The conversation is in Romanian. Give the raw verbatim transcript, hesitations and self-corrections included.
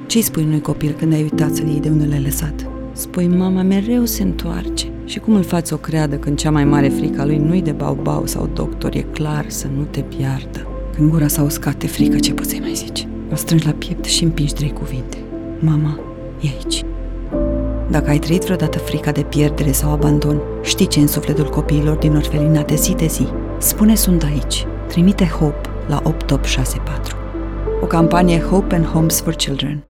Ce-i spui unui copil când ai uitat să-l iei de unde l-ai lăsat? Spui, mama mereu se întoarce. Și cum îl faci să o creadă când cea mai mare frică a lui nu-i de bau-bau sau doctor, e clar să nu te piardă. Când gura s-a uscat de frică, ce poți să-i mai zici? O strângi la piept și împingi trei cuvinte. Mama, e aici. Dacă ai trăit vreodată frica de pierdere sau abandon, știi ce în sufletul copiilor din orfelinate zi de zi. Spune sunt aici. Trimite HOPE la opt opt șase patru. O campanie Hope and Homes for Children.